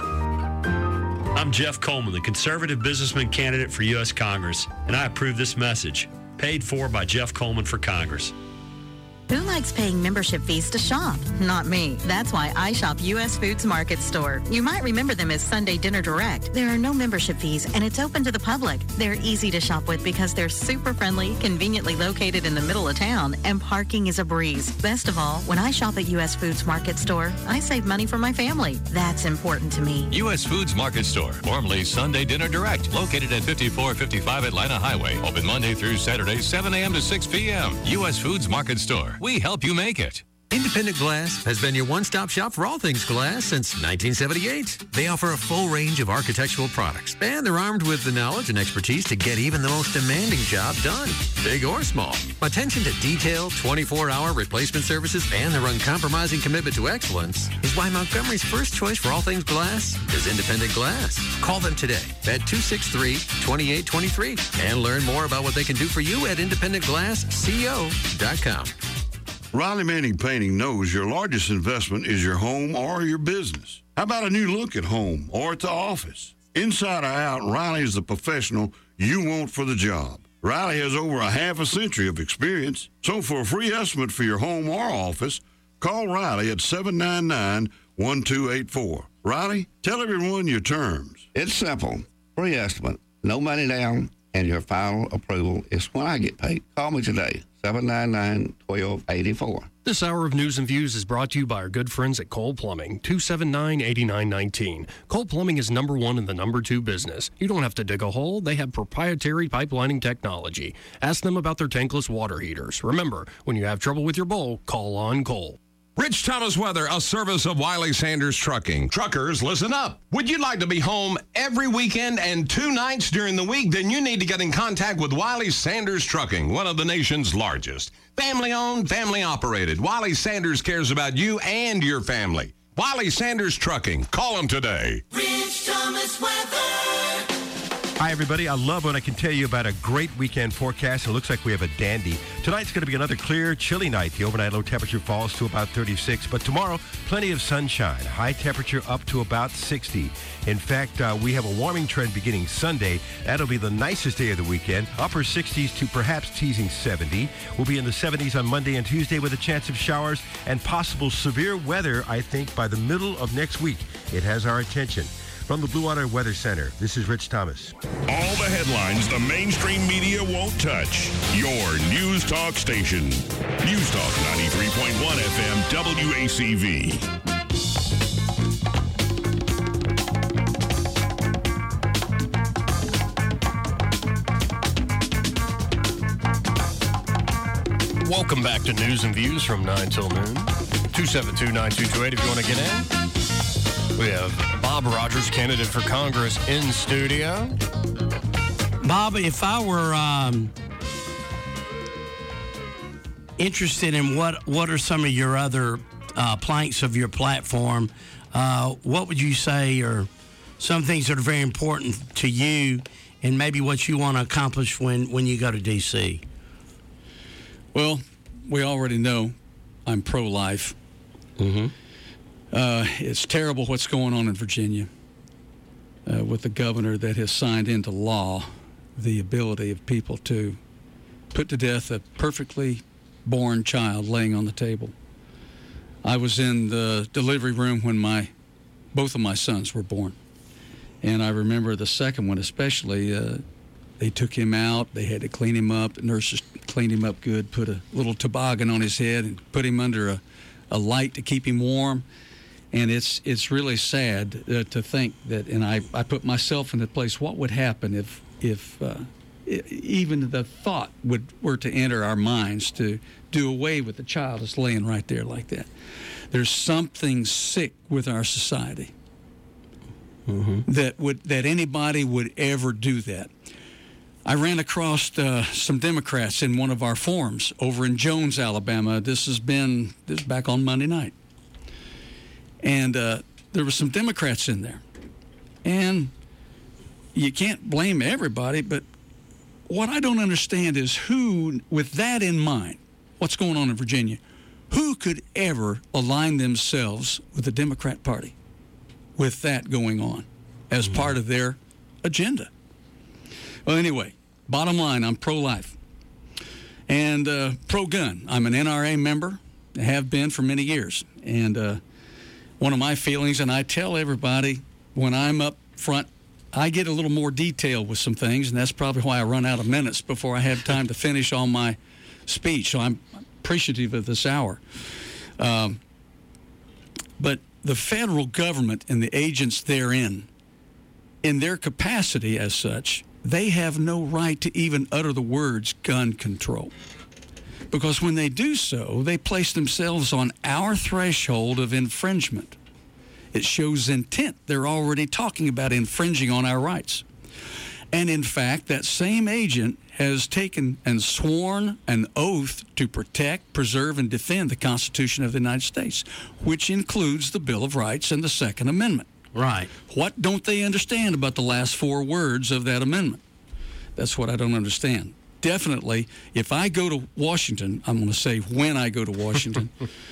I'm Jeff Coleman, the conservative businessman candidate for U.S. Congress, and I approve this message. Paid for by Jeff Coleman for Congress. Who likes paying membership fees to shop? Not me. That's why I shop U.S. Foods Market Store. You might remember them as Sunday Dinner Direct. There are no membership fees, and it's open to the public. They're easy to shop with because they're super friendly, conveniently located in the middle of town, and parking is a breeze. Best of all, when I shop at U.S. Foods Market Store, I save money for my family. That's important to me. U.S. Foods Market Store, formerly Sunday Dinner Direct, located at 5455 Atlanta Highway. Open Monday through Saturday, 7 a.m. to 6 p.m. U.S. Foods Market Store. We help you make it. Independent Glass has been your one-stop shop for all things glass since 1978. They offer a full range of architectural products, and they're armed with the knowledge and expertise to get even the most demanding job done, big or small. Attention to detail, 24-hour replacement services, and their uncompromising commitment to excellence is why Montgomery's first choice for all things glass is Independent Glass. Call them today at 263-2823 and learn more about what they can do for you at independentglassco.com. Riley Manning Painting knows your largest investment is your home or your business. How about a new look at home or at the office? Inside or out, Riley is the professional you want for the job. Riley has over a half a century of experience. So for a free estimate for your home or office, call Riley at 799-1284. Riley, tell everyone your terms. It's simple. Free estimate, no money down, and your final approval is when I get paid. Call me today. 799-1284. This hour of News and Views is brought to you by our good friends at Cole Plumbing, 279-8919. Cole Plumbing is number one in the number two business. You don't have to dig a hole. They have proprietary pipelining technology. Ask them about their tankless water heaters. Remember, when you have trouble with your bowl, call on Cole. Rich Thomas Weather, a service of Wiley Sanders Trucking. Truckers, listen up. Would you like to be home every weekend and 2 nights during the week? Then you need to get in contact with Wiley Sanders Trucking, one of the nation's largest. Family-owned, family-operated. Wiley Sanders cares about you and your family. Wiley Sanders Trucking. Call them today. Rich Thomas Weather. Hi, everybody. I love when I can tell you about a great weekend forecast. It looks like we have a dandy. Tonight's going to be another clear, chilly night. The overnight low temperature falls to about 36. But tomorrow, plenty of sunshine. High temperature up to about 60. In fact, we have a warming trend beginning Sunday. That'll be the nicest day of the weekend. Upper 60s to perhaps teasing 70. We'll be in the 70s on Monday and Tuesday with a chance of showers and possible severe weather, I think, by the middle of next week. It has our attention. From the Blue Water Weather Center, this is Rich Thomas. All the headlines the mainstream media won't touch. Your News Talk station. News Talk 93.1 FM WACV. Welcome back to News and Views from 9 till noon. 272-9228 if you want to get in. We have Bob Rogers, candidate for Congress, in studio. Bob, if I were interested in what are some of your other planks of your platform, what would you say are some things that are very important to you and maybe what you want to accomplish when you go to D.C.? Well, we already know I'm pro-life. Mm-hmm. It's terrible what's going on in Virginia with the governor that has signed into law the ability of people to put to death a perfectly born child laying on the table. I was in the delivery room when both of my sons were born. And I remember the second one especially, they took him out. They had to clean him up. The nurses cleaned him up good, put a little toboggan on his head and put him under a light to keep him warm. And it's really sad to think that, and I put myself in the place, what would happen if even the thought were to enter our minds to do away with the child that's laying right there like that. There's something sick with our society that anybody would ever do that. I ran across some Democrats in one of our forums over in Jones, Alabama. This is back on Monday night. And there were some Democrats in there. And you can't blame everybody, but what I don't understand is who, with that in mind, what's going on in Virginia, who could ever align themselves with the Democrat Party with that going on as part of their agenda? Well, anyway, bottom line, I'm pro-life and pro-gun. I'm an NRA member, have been for many years. And one of my feelings, and I tell everybody when I'm up front, I get a little more detail with some things, and that's probably why I run out of minutes before I have time to finish all my speech. So I'm appreciative of this hour. But the federal government and the agents therein, in their capacity as such, they have no right to even utter the words gun control. Because when they do so, they place themselves on our threshold of infringement. It shows intent. They're already talking about infringing on our rights. And in fact, that same agent has taken and sworn an oath to protect, preserve, and defend the Constitution of the United States, which includes the Bill of Rights and the Second Amendment. Right. What don't they understand about the last four words of that amendment? That's what I don't understand. Definitely, if I go to Washington, I'm going to say when I go to Washington,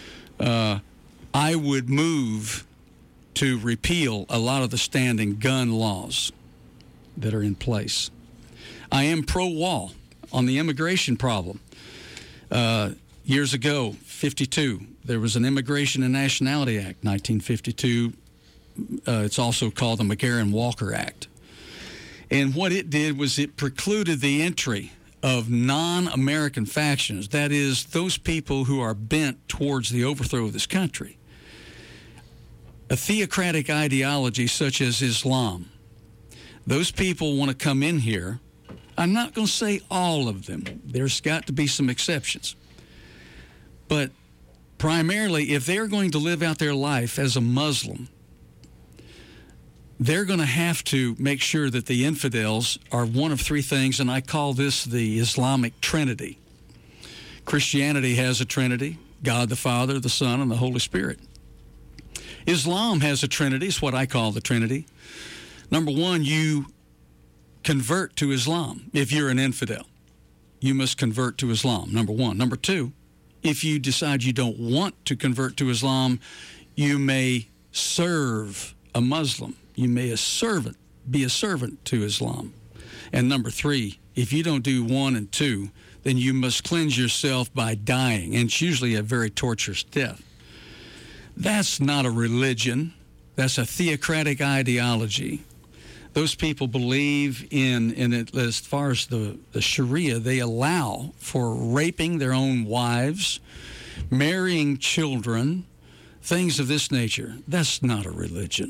I would move to repeal a lot of the standing gun laws that are in place. I am pro-wall on the immigration problem. Years ago, 52, there was an Immigration and Nationality Act, 1952. It's also called the McCarran-Walker Act. And what it did was it precluded the entry of non-American factions, that is, those people who are bent towards the overthrow of this country. A theocratic ideology such as Islam, those people want to come in here. I'm not going to say all of them. There's got to be some exceptions. But primarily, if they're going to live out their life as a Muslim, they're going to have to make sure that the infidels are one of three things, and I call this the Islamic Trinity. Christianity has a Trinity, God the Father, the Son, and the Holy Spirit. Islam has a Trinity, it's what I call the Trinity. Number one, you convert to Islam. If you're an infidel, you must convert to Islam, number one. Number two, if you decide you don't want to convert to Islam, you may serve a Muslim. You may be a servant to Islam. And number three, if you don't do one and two, then you must cleanse yourself by dying, and it's usually a very torturous death. That's not a religion. That's a theocratic ideology. Those people believe in it, as far as the Sharia, they allow for raping their own wives, marrying children, things of this nature. That's not a religion.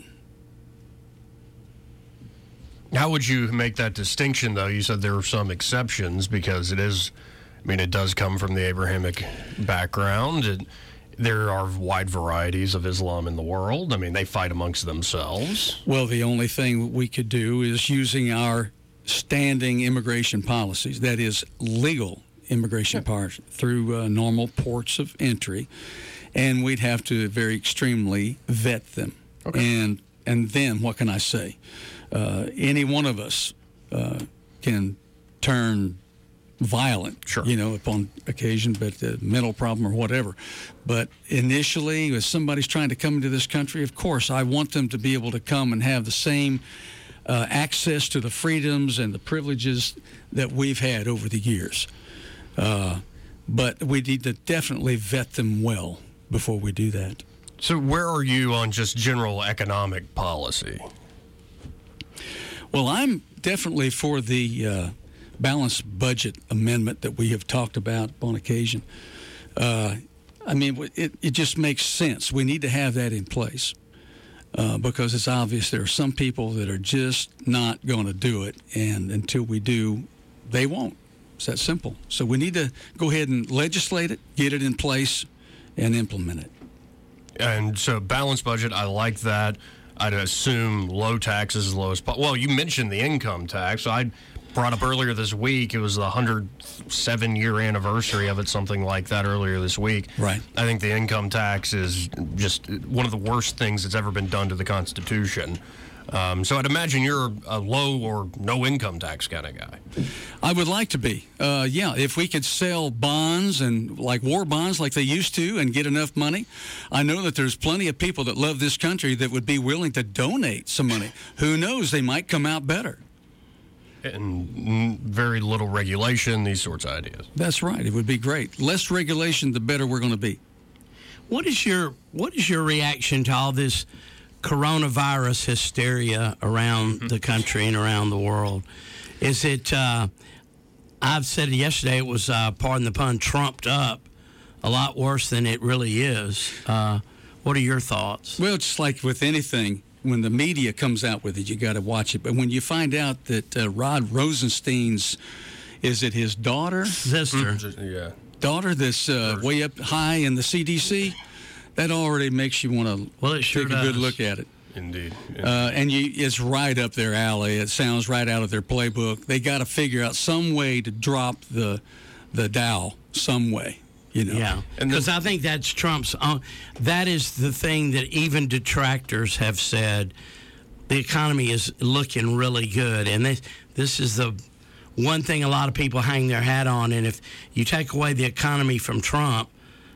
How would you make that distinction, though? You said there are some exceptions because it does come from the Abrahamic background. There are wide varieties of Islam in the world. I mean, they fight amongst themselves. Well, the only thing we could do is using our standing immigration policies, that is legal immigration policy, through normal ports of entry, and we'd have to very extremely vet them. Okay. And then, what can I say? Any one of us can turn violent, upon occasion, but a mental problem or whatever. But initially, if somebody's trying to come into this country, of course, I want them to be able to come and have the same access to the freedoms and the privileges that we've had over the years. But we need to definitely vet them well before we do that. So where are you on just general economic policy? Well, I'm definitely for the balanced budget amendment that we have talked about on occasion. It just makes sense. We need to have that in place because it's obvious there are some people that are just not going to do it, and until we do, they won't. It's that simple. So we need to go ahead and legislate it, get it in place, and implement it. And so balanced budget, I like that. I'd assume low taxes as low as possible. Well, you mentioned the income tax. I brought up earlier this week, it was the 107-year anniversary of it, something like that, earlier this week. Right. I think the income tax is just one of the worst things that's ever been done to the Constitution. So I'd imagine you're a low or no income tax kind of guy. I would like to be. If we could sell bonds and like war bonds like they used to and get enough money. I know that there's plenty of people that love this country that would be willing to donate some money. Who knows? They might come out better. And very little regulation, these sorts of ideas. That's right. It would be great. Less regulation, the better we're going to be. What is your reaction to all this coronavirus hysteria around the country and around the world? Is it, I've said it yesterday, it was, pardon the pun, trumped up a lot worse than it really is. What are your thoughts? Well, just like with anything, when the media comes out with it, you got to watch it. But when you find out that Rod Rosenstein's, is it his daughter? Sister. Yeah. Daughter that's way up high in the CDC, that already makes you want to take a good look at it. Indeed. And it's right up their alley. It sounds right out of their playbook. They got to figure out some way to drop the Dow some way. Yeah, because I think that's Trump's. That is the thing that even detractors have said. The economy is looking really good, and this is the one thing a lot of people hang their hat on. And if you take away the economy from Trump,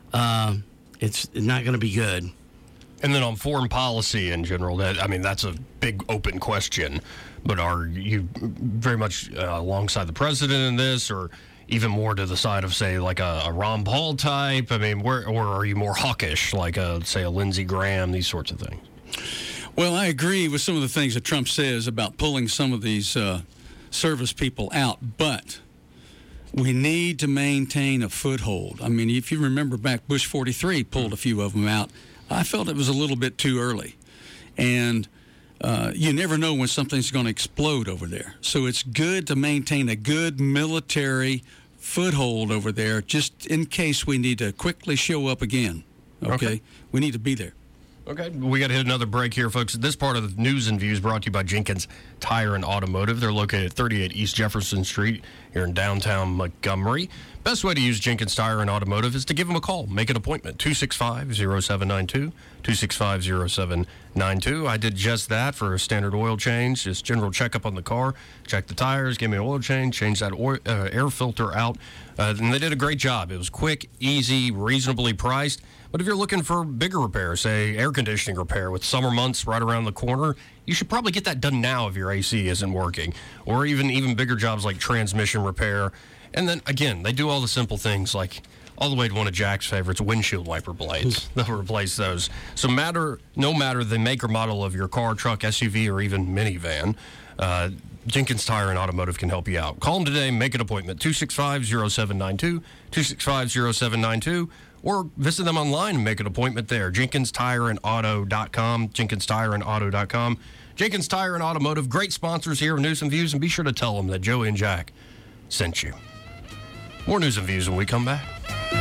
it's not going to be good. And then on foreign policy in general, that's a big open question. But are you very much alongside the president in this, or even more to the side of, say, like a Ron Paul type? Or are you more hawkish, like, say, a Lindsey Graham, these sorts of things? Well, I agree with some of the things that Trump says about pulling some of these service people out, but we need to maintain a foothold. If you remember back, Bush 43 pulled a few of them out. I felt it was a little bit too early. And you never know when something's going to explode over there. So it's good to maintain a good military foothold over there just in case we need to quickly show up again. Okay? We need to be there. Okay, we got to hit another break here, folks. This part of the News and Views brought to you by Jenkins Tire and Automotive. They're located at 38 East Jefferson Street here in downtown Montgomery. Best way to use Jenkins Tire and Automotive is to give them a call. Make an appointment, 265-0792, 265-0792. I did just that for a standard oil change, just general checkup on the car, check the tires, give me an oil change, change that air filter out. And they did a great job. It was quick, easy, reasonably priced. But if you're looking for bigger repair, say air conditioning repair with summer months right around the corner, you should probably get that done now if your AC isn't working. Or even bigger jobs like transmission repair. And then, again, they do all the simple things like all the way to one of Jack's favorites, windshield wiper blades. They'll replace those. So no matter the make or model of your car, truck, SUV, or even minivan, Jenkins Tire and Automotive can help you out. Call them today, make an appointment, 265-0792, 265-0792, or visit them online and make an appointment there, JenkinsTireandAuto.com, JenkinsTireandAuto.com. Jenkins Tire and Automotive, great sponsors here of News and Views, and be sure to tell them that Joey and Jack sent you. More News and Views when we come back.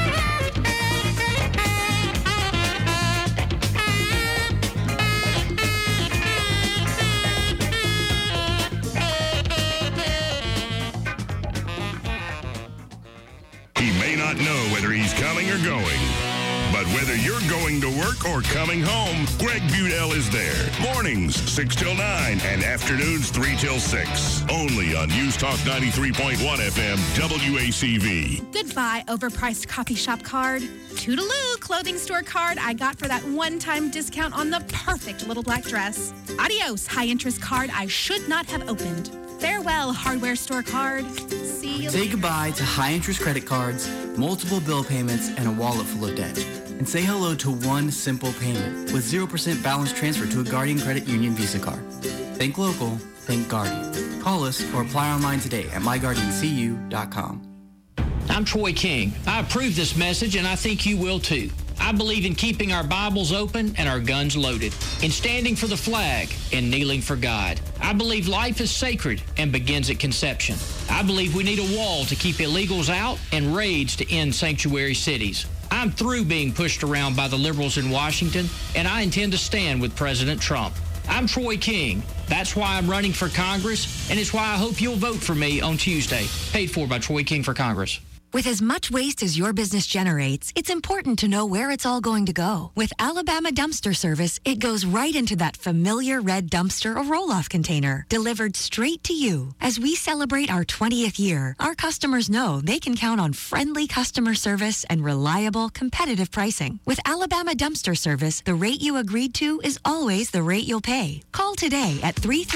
He may not know whether he's coming or going, but whether you're going to work or coming home, Greg Budell is there. Mornings, 6 till 9, and afternoons, 3 till 6. Only on News Talk 93.1 FM, WACV. Goodbye, overpriced coffee shop card. Toodaloo, clothing store card I got for that one-time discount on the perfect little black dress. Adios, high-interest card I should not have opened. Farewell, hardware store card. See you Say later. goodbye to high-interest credit cards, multiple bill payments, and a wallet full of debt. And say hello to one simple payment with 0% balance transfer to a Guardian Credit Union Visa card. Think local, think Guardian. Call us or apply online today at myguardiancu.com. I'm Troy King. I approve this message, and I think you will too. I believe in keeping our Bibles open and our guns loaded, in standing for the flag and kneeling for God. I believe life is sacred and begins at conception. I believe we need a wall to keep illegals out and raids to end sanctuary cities. I'm through being pushed around by the liberals in Washington, and I intend to stand with President Trump. I'm Troy King. That's why I'm running for Congress, and it's why I hope you'll vote for me on Tuesday. Paid for by Troy King for Congress. With as much waste as your business generates, it's important to know where it's all going to go. With Alabama Dumpster Service, it goes right into that familiar red dumpster or roll-off container, delivered straight to you. As we celebrate our 20th year, our customers know they can count on friendly customer service and reliable, competitive pricing. With Alabama Dumpster Service, the rate you agreed to is always the rate you'll pay. Call today at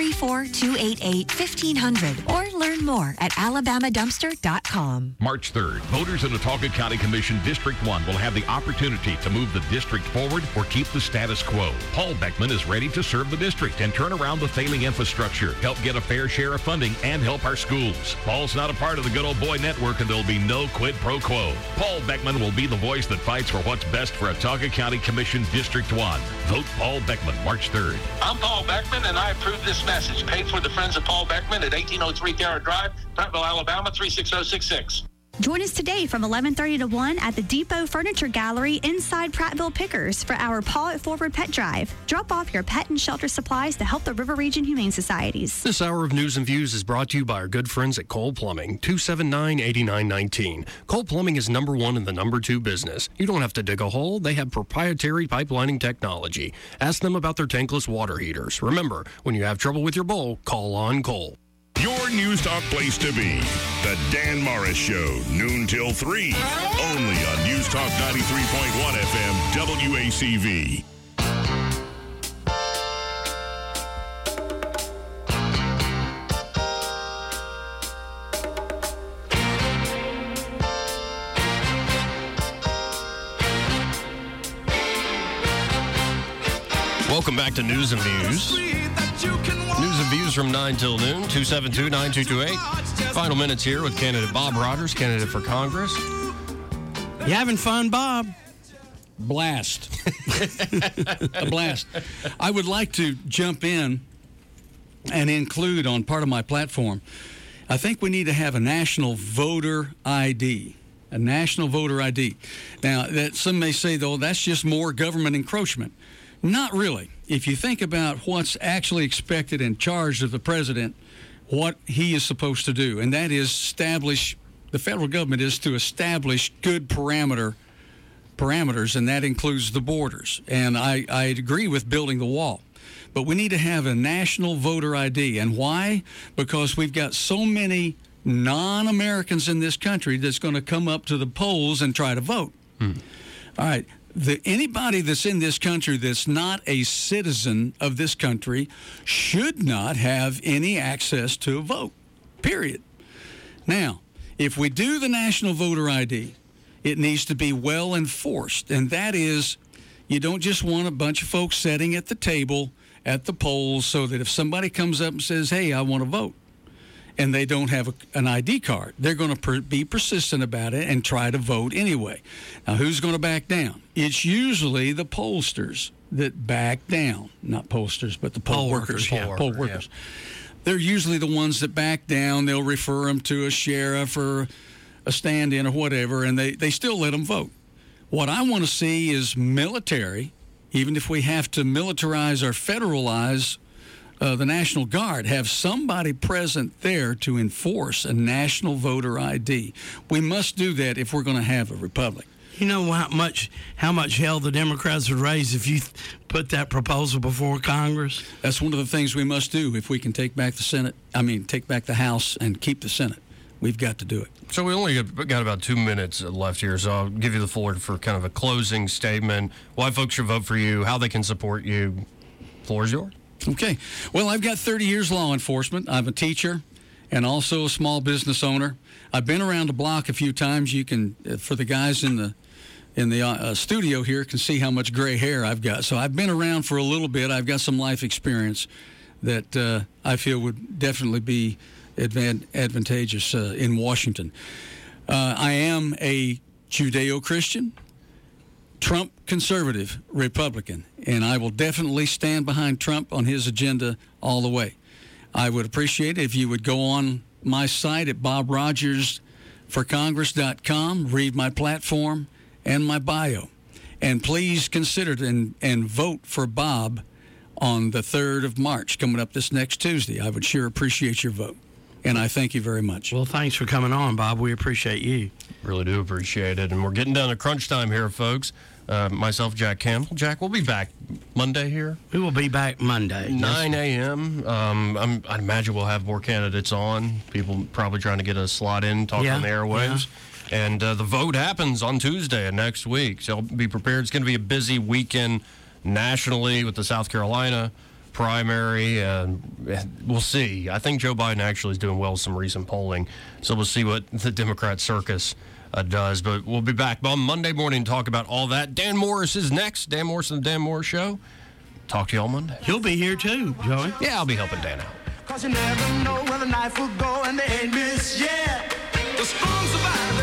334-288-1500 or learn more at alabamadumpster.com. March 3rd, voters in Autauga County Commission District 1 will have the opportunity to move the district forward or keep the status quo. Paul Beckman is ready to serve the district and turn around the failing infrastructure, help get a fair share of funding, and help our schools. Paul's not a part of the Good Old Boy Network, and there'll be no quid pro quo. Paul Beckman will be the voice that fights for what's best for Autauga County Commission District 1. Vote Paul Beckman, March 3rd. I'm Paul Beckman, and I approve this message. Paid for the Friends of Paul Beckman at 1803 Garrett Drive, Prattville, Alabama, 36066. Join us today from 11:30 to 1 at the Depot Furniture Gallery inside Prattville Pickers for our Paw It Forward Pet Drive. Drop off your pet and shelter supplies to help the River Region Humane Societies. This hour of News and Views is brought to you by our good friends at Cole Plumbing, 279-8919. Cole Plumbing is number one in the number two business. You don't have to dig a hole. They have proprietary pipelining technology. Ask them about their tankless water heaters. Remember, when you have trouble with your bowl, call on Cole. Your News Talk place to be. The Dan Morris Show, noon till 3. Only on News Talk 93.1 FM, WACV. Welcome back to News and Views. News and Views from 9 till noon, 272-9228. Final minutes here with candidate Bob Rogers, candidate for Congress. You having fun, Bob? Blast. A blast. I would like to jump in and include on part of my platform, I think we need to have a national voter ID. A national voter ID. Now, that some may say, though, that's just more government encroachment. Not really. If you think about what's actually expected and charged of the president, what he is supposed to do, and that is establish, the federal government is to establish good parameters, and that includes the borders. And I agree with building the wall. But we need to have a national voter ID. And why? Because we've got so many non-Americans in this country that's going to come up to the polls and try to vote. All right. Anybody that's in this country that's not a citizen of this country should not have any access to a vote, period. Now, if we do the national voter ID, it needs to be well enforced. And that is, you don't just want a bunch of folks sitting at the table at the polls so that if somebody comes up and says, hey, I want to vote, and they don't have an ID card, they're going to be persistent about it and try to vote anyway. Now, who's going to back down? It's usually the pollsters that back down. Not pollsters, but the poll workers. Poll workers. They're usually the ones that back down. They'll refer them to a sheriff or a stand-in or whatever, and they still let them vote. What I want to see is military, even if we have to militarize or federalize the National Guard, have somebody present there to enforce a national voter ID. We must do that if we're going to have a republic. You know how much hell the Democrats would raise if you put that proposal before Congress? That's one of the things we must do if we can take back take back the House and keep the Senate. We've got to do it. So we only got about 2 minutes left here, so I'll give you the floor for kind of a closing statement, why folks should vote for you, how they can support you. The floor is yours. Okay. Well, I've got 30 years law enforcement. I'm a teacher and also a small business owner. I've been around the block a few times. You can, for the guys in the studio here, can see how much gray hair I've got. So I've been around for a little bit. I've got some life experience that I feel would definitely be advantageous in Washington. I am a Judeo-Christian, Trump conservative Republican, and I will definitely stand behind Trump on his agenda all the way. I would appreciate it if you would go on my site at BobRogersForCongress.com, read my platform and my bio, and please consider it and vote for Bob on the 3rd of March, coming up this next Tuesday. I would sure appreciate your vote, and I thank you very much. Well, thanks for coming on, Bob. We appreciate you. Really do appreciate it, and we're getting down to crunch time here, folks. Myself, Jack Campbell. Jack, we'll be back Monday here. We will be back Monday. 9 a.m. I'd imagine we'll have more candidates on. People probably trying to get a slot in, talk on the airwaves. Yeah. And the vote happens on Tuesday of next week. So be prepared. It's going to be a busy weekend nationally with the South Carolina primary. We'll see. I think Joe Biden actually is doing well with some recent polling. So we'll see what the Democrat circus does. But we'll be back on Monday morning to talk about all that. Dan Morris is next. Dan Morris and the Dan Morris Show. Talk to you all Monday. You'll be here too, Joey. Yeah, I'll be helping Dan out. Cause you never know where the knife will go and they ain't missed yet. The storm survived.